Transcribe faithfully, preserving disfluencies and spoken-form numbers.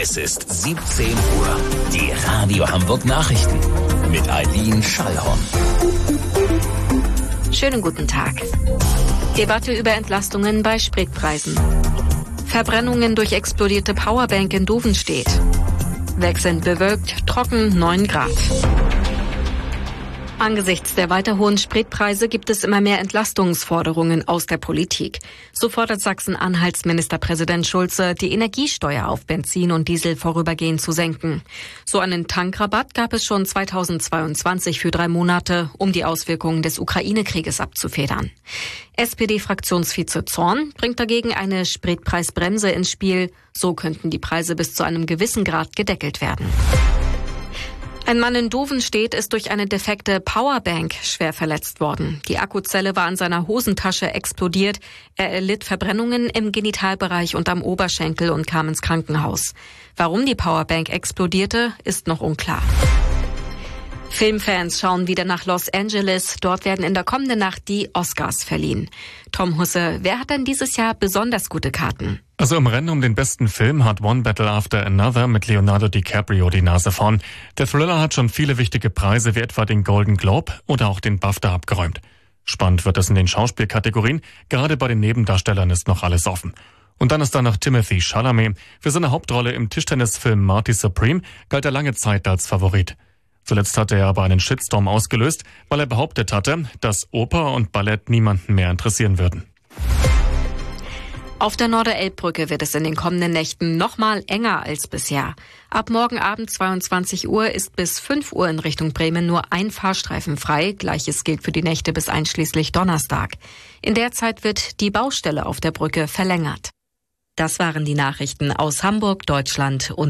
Es ist siebzehn Uhr. Die Radio Hamburg Nachrichten mit Eileen Schallhorn. Schönen guten Tag. Debatte über Entlastungen bei Spritpreisen. Verbrennungen durch explodierte Powerbank in Duvenstedt. Wechselnd bewölkt, trocken, neun Grad. Angesichts der weiter hohen Spritpreise gibt es immer mehr Entlastungsforderungen aus der Politik. So fordert Sachsen-Anhalts Ministerpräsident Schulze, die Energiesteuer auf Benzin und Diesel vorübergehend zu senken. So einen Tankrabatt gab es schon zweitausendzweiundzwanzig für drei Monate, um die Auswirkungen des Ukraine-Krieges abzufedern. S P D-Fraktionsvize Zorn bringt dagegen eine Spritpreisbremse ins Spiel. So könnten die Preise bis zu einem gewissen Grad gedeckelt werden. Ein Mann in Duvenstedt ist durch eine defekte Powerbank schwer verletzt worden. Die Akkuzelle war an seiner Hosentasche explodiert. Er erlitt Verbrennungen im Genitalbereich und am Oberschenkel und kam ins Krankenhaus. Warum die Powerbank explodierte, ist noch unklar. Filmfans schauen wieder nach Los Angeles. Dort werden in der kommenden Nacht die Oscars verliehen. Tom Husse, wer hat denn dieses Jahr besonders gute Karten? Also im Rennen um den besten Film hat One Battle After Another mit Leonardo DiCaprio die Nase vorn. Der Thriller hat schon viele wichtige Preise wie etwa den Golden Globe oder auch den BAFTA abgeräumt. Spannend wird es in den Schauspielkategorien. Gerade bei den Nebendarstellern ist noch alles offen. Und dann ist da noch Timothée Chalamet. Für seine Hauptrolle im Tischtennisfilm Marty Supreme galt er lange Zeit als Favorit. Zuletzt hatte er aber einen Shitstorm ausgelöst, weil er behauptet hatte, dass Oper und Ballett niemanden mehr interessieren würden. Auf der Norderelbbrücke wird es in den kommenden Nächten noch mal enger als bisher. Ab morgen Abend zweiundzwanzig Uhr ist bis fünf Uhr in Richtung Bremen nur ein Fahrstreifen frei. Gleiches gilt für die Nächte bis einschließlich Donnerstag. In der Zeit wird die Baustelle auf der Brücke verlängert. Das waren die Nachrichten aus Hamburg, Deutschland und